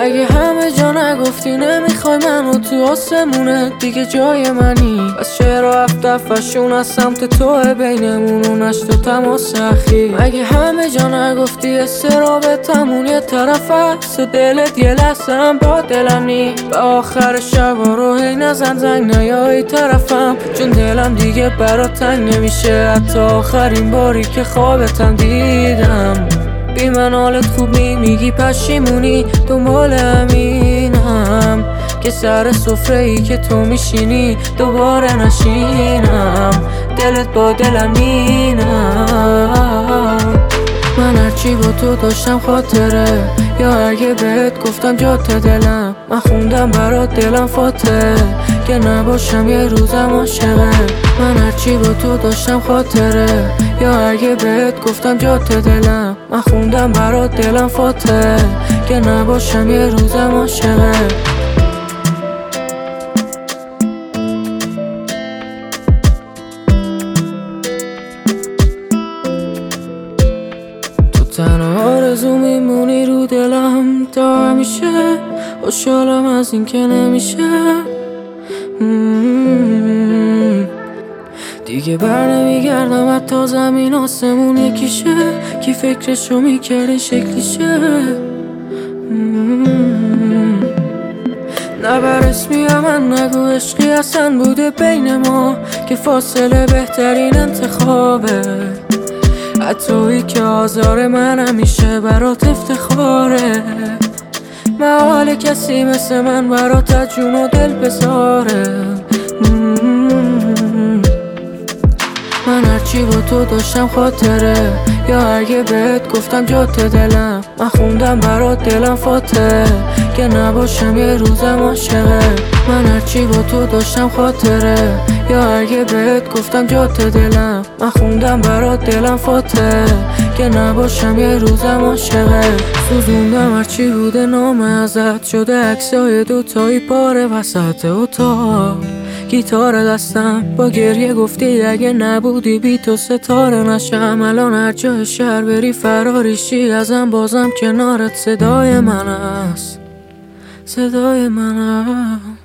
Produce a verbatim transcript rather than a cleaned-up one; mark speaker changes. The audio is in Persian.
Speaker 1: اگه همه جا نگفتی نمیخوای منو تو آسمونه دیگه جای منی، پس چرا هفت دفعشون از سمت توه بینمون و نشت و تماس اخیر؟ اگه همه جا نگفتی استرابتمون یه طرف هست و دلت یه لحظه هم با دلم نی، به آخر شبا رو هی نزن زنگ نیای طرفم، چون دلم دیگه برات تنگ نمیشه حتی آخرین باری که خوابتم دیدم. بی من حالت خوب نی، میگی پشیمونی دنبال همینم که سر سفره ای که تو میشینی دوباره نشینم، دلت با دلم مینم. من هرچی با تو داشتم خاطره، یا اگه بهت گفتم جات دلم، من خوندم برات دلم فاته که نباشم یه روزم عاشقه. من هرچی با تو داشتم خاطره، یا اگه بهت گفتم جات دلم، من خوندم برات دلم فاته که نباشم یه روزم عاشقه. تنها آرزو میمونی رو دلم تا همیشه، خوشحالم از این که نمیشه دیگه بر نمیگردم حتی زمین آسمون یکیشه، کی فکرشو میکرده شکلیشه. نه بر اسمی من نگو عشقی اصلا بوده بین ما که فاصله بهترین انتخابه، حتی که آزار من همیشه برات افتخاره، محال کسی مثل من برات جون و دل بذاره. من هرچی با تو داشتم خاطره، یا اگه بهت گفتم جات دلم، من خوندم برات دلم فاته که نباشم یه روزم عاشقه. من هرچی با تو داشتم خاطره، یا اگه بهت گفتم جات دلم، من خوندم برات دلم فاته که نباشم یه روزم عاشقه. سوزوندم هرچی بوده نام ازت، شده عکسای دوتایی پاره وسط اتاق، گیتار دستم با گریه گفتی اگه نبودی بی تو ستاره نشم. الان هر جای شهر بری فراریشی ازم بازم کنارت صدای من است، صدای من است.